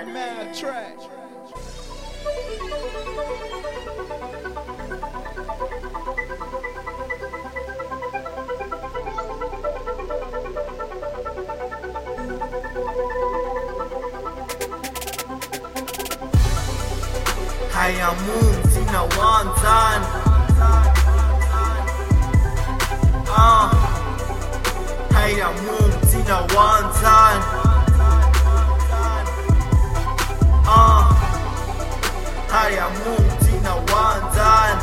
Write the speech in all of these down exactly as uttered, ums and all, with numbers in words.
Mad track. Haya Mungu sina one time. Ah, haya Mungu sina one time. Ah, haya Mungu sina one time.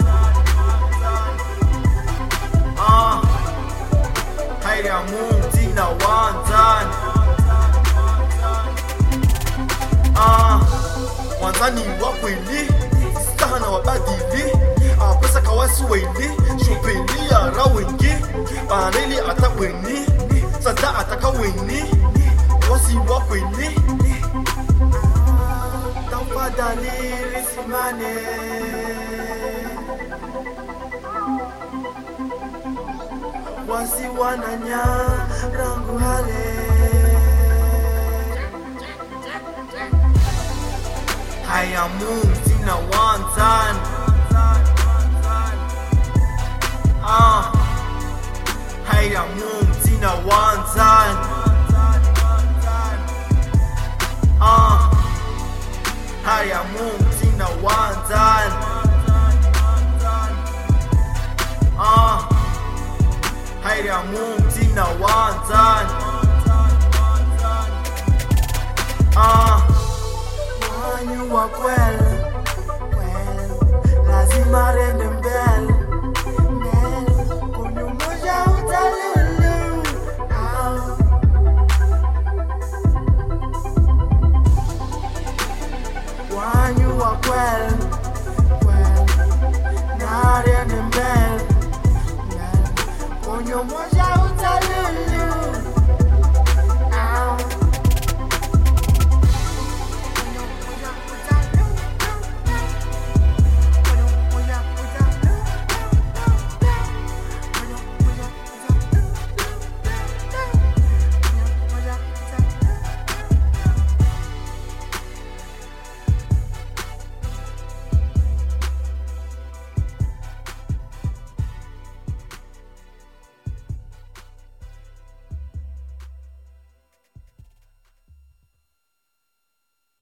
Ah, haya Mungu sina one time. Ah, wanzani wa kweli sana wabadili apesa kawasi weli shopeli ara wengi bareli ataweni sada ataka weni wasi wa kweli tafadhali risimane wasi wananya rangu hale. Haya Mungu sina one time. Ah, haya Mungu sina one time. Ah, haya Mungu sina one time. Ah, haya Mungu sina one time. Ah, you walk well, well, lazima rende mbele, mbele, kunyo moja utalulu, ah. When you walk well, well, na rende mbele, mbele, kunyo moja utalulu.